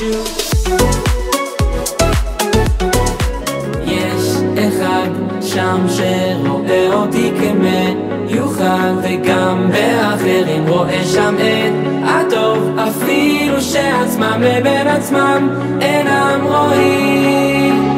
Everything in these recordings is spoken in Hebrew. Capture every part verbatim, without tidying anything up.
משהו. יש אחד שם שרואה אותי כמיוחד, וגם באחרים רואה שם את הטוב, אפילו שעצמם לבין עצמם אינם רואים.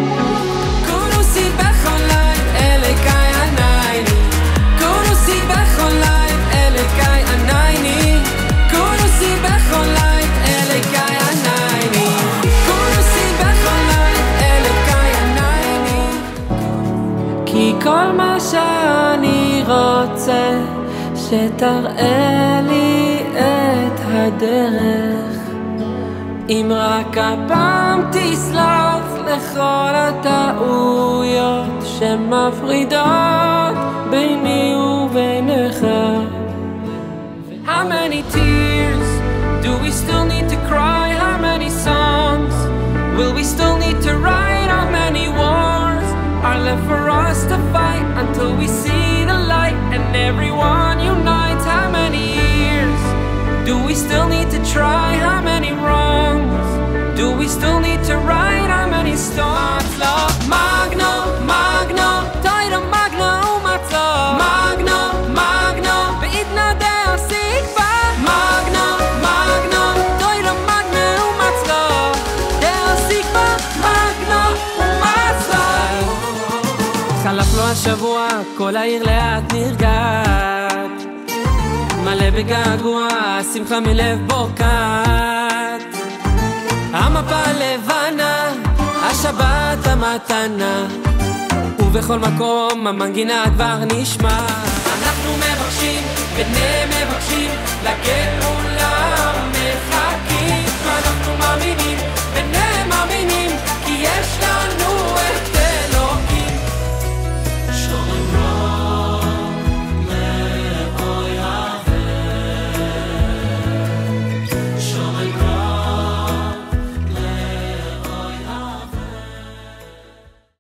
כי כל מה שאני רוצה שתראה לי את הדרך, אם רק הפעם תסלח לכל הטעויות שמפרידות ביני ובינך. How many tears do we still need to cry? How many songs will we still need to write? How many wars are left for us to fight until we see the light and everyone unites? How many years do we still need to try? How many wrongs do we still need to right? How many storms? Love Magno, Magno, Toida Magno, Matzo Magno, Magno, Beidna Deo Sigba Magno, Magno, Toida Magno, Matzo Deo Sigba Magno, Matzo. חלף לו השבוע, כל העיר לאט נרגעת, מלא בגעגוע, שמחה מלב בוקעת. המפה לבנה, השבת המתנה, ובכל מקום המנגינה כבר נשמע. אנחנו מבקשים, בני מבקשים, לגאולה.